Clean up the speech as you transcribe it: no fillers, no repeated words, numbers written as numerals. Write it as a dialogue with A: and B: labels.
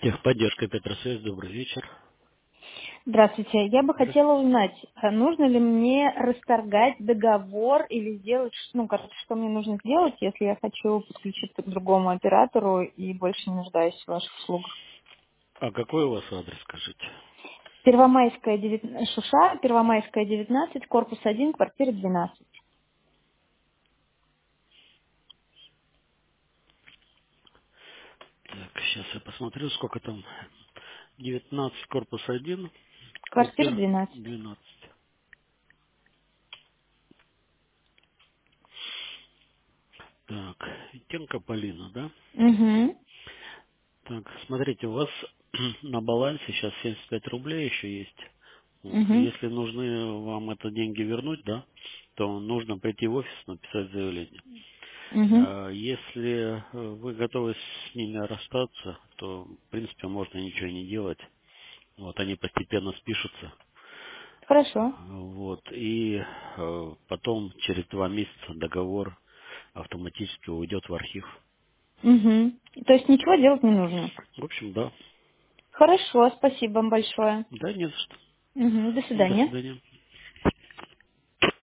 A: Техподдержка Петросвязь, добрый вечер.
B: Здравствуйте. Я бы
A: Здравствуйте.
B: хотела узнать, нужно ли мне расторгать договор или сделать, ну, короче, что мне нужно сделать, если я хочу подключиться к другому оператору и больше не нуждаюсь в ваших услугах.
A: А какой у вас адрес, скажите?
B: Первомайская, Шуша, Первомайская, 19, корпус 1, квартира 12.
A: Так, сейчас я посмотрю, сколько там. 19, корпус 1,
B: Квартира
A: квартира
B: 12.
A: 12. Так, Тенко Полина, да?
B: Угу.
A: Так, смотрите, у вас на балансе сейчас 75 рублей еще есть. Вот.
B: Угу.
A: Если нужны вам это деньги вернуть, да, то нужно пойти в офис, написать заявление.
B: Угу.
A: Если вы готовы с ними расстаться, то, в принципе, можно ничего не делать. Вот, они постепенно спишутся.
B: Хорошо.
A: Вот, и потом через 2 месяца договор автоматически уйдет в архив.
B: Угу. То есть ничего делать не нужно.
A: В общем, да.
B: Хорошо, спасибо вам большое.
A: Да, не за что.
B: Угу. До
A: До
B: свидания.
A: свидания.